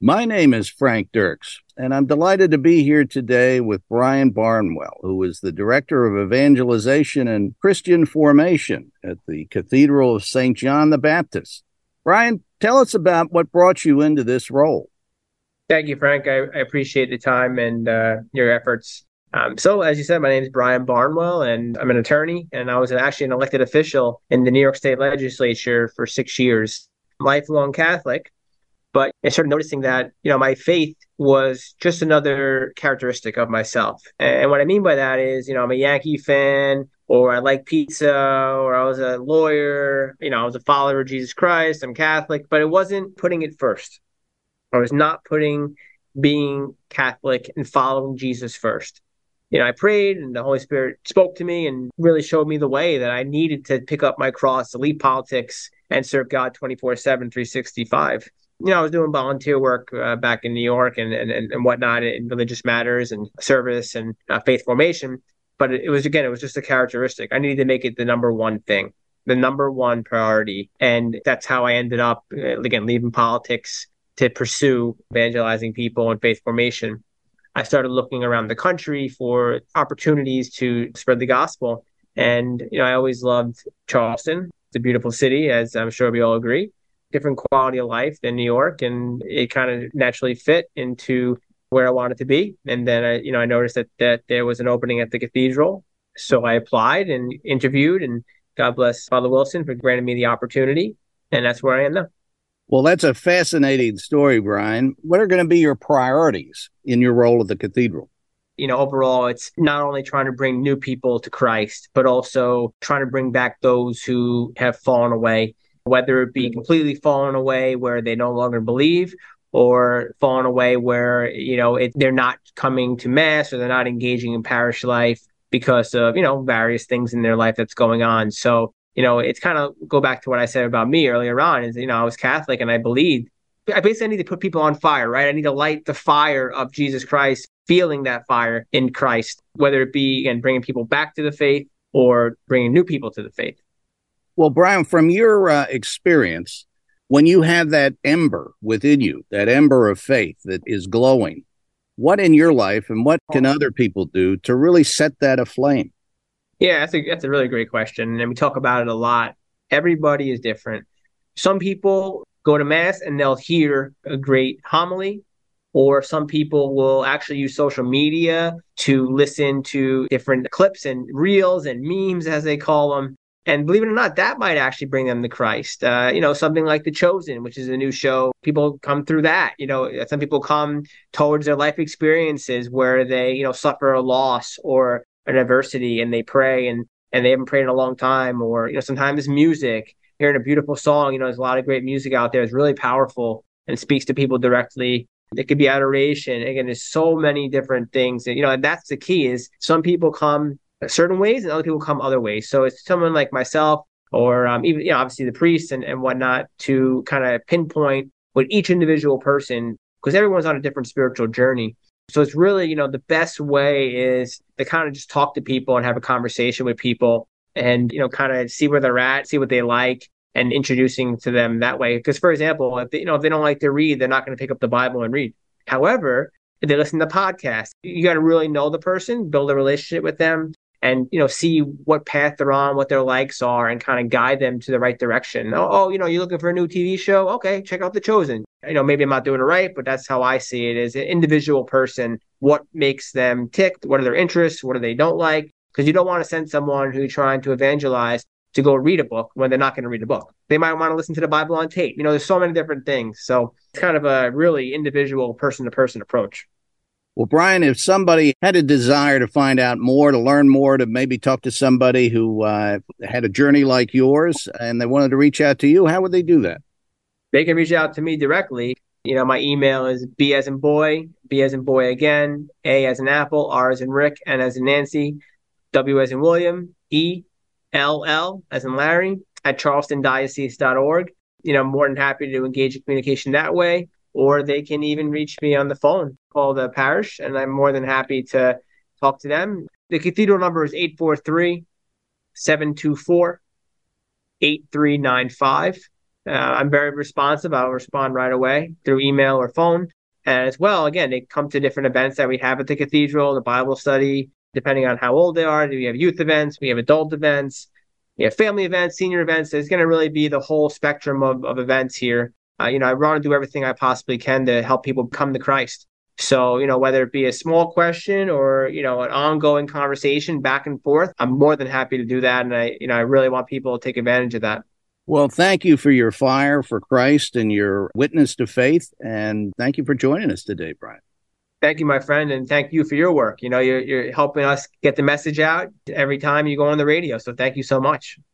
My name is Frank Dirks, and I'm delighted to be here today with Brian Barnwell, who is the Director of Evangelization and Christian Formation at the Cathedral of St. John the Baptist. Brian, tell us about what brought you into this role. Thank you, Frank. I appreciate the time and your efforts. So, as you said, my name is Brian Barnwell, and I'm an attorney, and I was actually an elected official in the New York State Legislature for 6 years. Lifelong Catholic, but I started noticing that, my faith was just another characteristic of myself. And what I mean by that is, I'm a Yankee fan, or I like pizza, or I was a lawyer, I was a follower of Jesus Christ, I'm Catholic, but it wasn't putting it first. I was not putting being Catholic and following Jesus first. I prayed and the Holy Spirit spoke to me and really showed me the way that I needed to pick up my cross, to leave politics and serve God 24/7, 365. I was doing volunteer work back in New York and whatnot in religious matters and service and faith formation. But it was just a characteristic. I needed to make it the number one thing, the number one priority. And that's how I ended up, again, leaving politics to pursue evangelizing people and faith formation. I started looking around the country for opportunities to spread the gospel. And, I always loved Charleston. It's a beautiful city, as I'm sure we all agree. Different quality of life than New York. And it kind of naturally fit into where I wanted to be. And then, I noticed that there was an opening at the cathedral. So I applied and interviewed, and God bless Father Wilson for granting me the opportunity. And that's where I am now. Well, that's a fascinating story, Brian. What are going to be your priorities in your role at the cathedral? Overall, it's not only trying to bring new people to Christ, but also trying to bring back those who have fallen away, whether it be completely fallen away where they no longer believe, or fallen away where, they're not coming to Mass or they're not engaging in parish life because of, various things in their life that's going on. So, it's kind of go back to what I said about me earlier on is, I was Catholic and I believed. I basically need to put people on fire, right? I need to light the fire of Jesus Christ, feeling that fire in Christ, whether it be, again, bringing people back to the faith or bringing new people to the faith. Well, Brian, from your experience, when you have that ember within you, that ember of faith that is glowing, what in your life and what can other people do to really set that aflame? Yeah, that's a really great question. And we talk about it a lot. Everybody is different. Some people go to Mass and they'll hear a great homily, or some people will actually use social media to listen to different clips and reels and memes, as they call them. And believe it or not, that might actually bring them to Christ. Something like The Chosen, which is a new show. People come through that. Some people come towards their life experiences where they, suffer a loss or an adversity, and they pray and they haven't prayed in a long time. Or, sometimes music, hearing a beautiful song, there's a lot of great music out there. It's really powerful and speaks to people directly. It could be adoration. Again, there's so many different things. And that's the key is some people come certain ways and other people come other ways. So it's someone like myself or even, obviously the priests and whatnot to kind of pinpoint what each individual person, because everyone's on a different spiritual journey. So it's really, the best way is to kind of just talk to people and have a conversation with people and, kind of see where they're at, see what they like, and introducing to them that way. Because, for example, if they don't like to read, they're not going to pick up the Bible and read. However, if they listen to podcasts, you got to really know the person, build a relationship with them, and, see what path they're on, what their likes are, and kind of guide them to the right direction. You're looking for a new TV show? Okay, check out The Chosen. Maybe I'm not doing it right, but that's how I see it as an individual person. What makes them tick? What are their interests? What do they don't like? Because you don't want to send someone who's trying to evangelize to go read a book when they're not going to read a book. They might want to listen to the Bible on tape. There's so many different things. So it's kind of a really individual person-to-person approach. Well, Brian, if somebody had a desire to find out more, to learn more, to maybe talk to somebody who had a journey like yours and they wanted to reach out to you, how would they do that? They can reach out to me directly. My email is B as in boy, B as in boy again, A as in apple, R as in Rick, N as in Nancy, W as in William, ELL as in Larry, at charlestondiocese.org. I'm more than happy to engage in communication that way. Or they can even reach me on the phone, call the parish, and I'm more than happy to talk to them. The cathedral number is 843-724-8395. I'm very responsive. I'll respond right away through email or phone. And as well, again, they come to different events that we have at the cathedral, the Bible study, depending on how old they are. We have youth events, we have adult events, we have family events, senior events. There's going to really be the whole spectrum of events here. I want to do everything I possibly can to help people come to Christ. So, whether it be a small question or, an ongoing conversation back and forth, I'm more than happy to do that. And I really want people to take advantage of that. Well, thank you for your fire for Christ and your witness to faith. And thank you for joining us today, Brian. Thank you, my friend. And thank you for your work. You're helping us get the message out every time you go on the radio. So thank you so much.